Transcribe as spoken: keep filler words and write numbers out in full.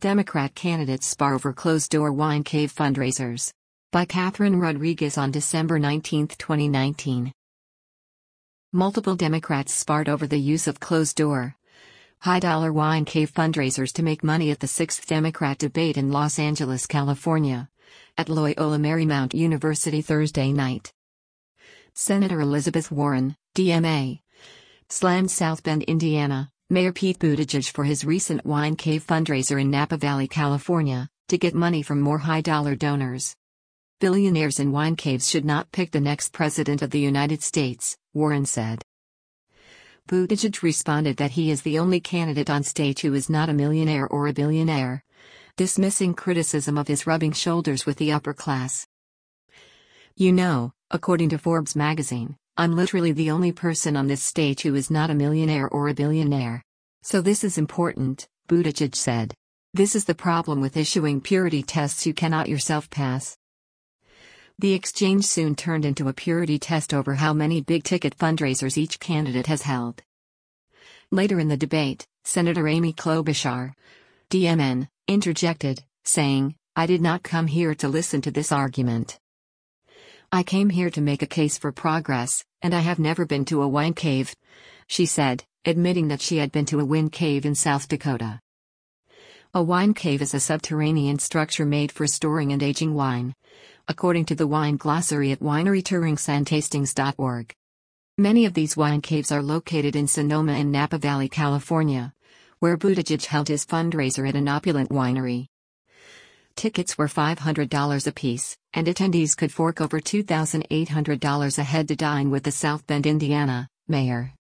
Democrat candidates spar over closed-door wine cave fundraisers. By Catherine Rodriguez on December nineteenth, twenty nineteen. Multiple Democrats sparred over the use of closed-door, high-dollar wine cave fundraisers to make money at the sixth Democrat debate in Los Angeles, California, at Loyola Marymount University Thursday night. Senator Elizabeth Warren, D M A, slammed South Bend, Indiana, Mayor Pete Buttigieg for his recent wine cave fundraiser in Napa Valley, California, to get money from more high-dollar donors. Billionaires in wine caves should not pick the next president of the United States, Warren said. Buttigieg responded that he is the only candidate on stage who is not a millionaire or a billionaire, dismissing criticism of his rubbing shoulders with the upper class. "You know, according to Forbes magazine, I'm literally the only person on this stage who is not a millionaire or a billionaire. So this is important," Buttigieg said. "This is the problem with issuing purity tests you cannot yourself pass." The exchange soon turned into a purity test over how many big-ticket fundraisers each candidate has held. Later in the debate, Senator Amy Klobuchar, D M N, interjected, saying, "I did not come here to listen to this argument. I came here to make a case for progress, and I have never been to a wine cave," she said, admitting that she had been to a wine cave in South Dakota. A wine cave is a subterranean structure made for storing and aging wine, according to the wine glossary at winery tourings and tastings dot org. Many of these wine caves are located in Sonoma and Napa Valley, California, where Buttigieg held his fundraiser at an opulent winery. Tickets were five hundred dollars apiece, and attendees could fork over two thousand eight hundred dollars a head to dine with the South Bend, Indiana, mayor.